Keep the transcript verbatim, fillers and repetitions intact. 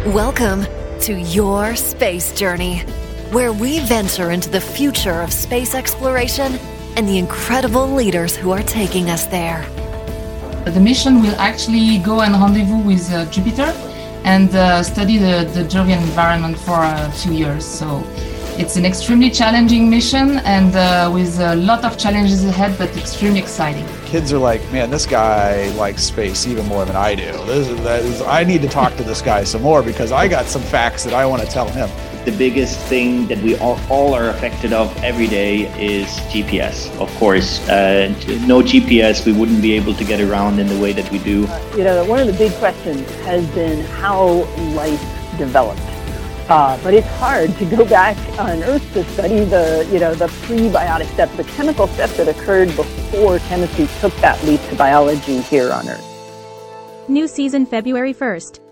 Welcome to Your Space Journey, where we venture into the future of space exploration and the incredible leaders who are taking us there. The mission will actually go and rendezvous with uh, Jupiter and uh, study the, the Jovian environment for a few years. So it's an extremely challenging mission and uh, with a lot of challenges ahead, but extremely exciting. Kids are like, man, this guy likes space even more than I do. This is, that is, I need to talk to this guy some more because I got some facts that I want to tell him. The biggest thing that we all, all are affected of every day is G P S. Of course, uh, no G P S, we wouldn't be able to get around in the way that we do. Uh, you know, one of the big questions has been how life developed. Uh, but it's hard to go back on Earth to study the, you know, the prebiotic steps, the chemical steps that occurred before chemistry took that leap to biology here on Earth. New season February first.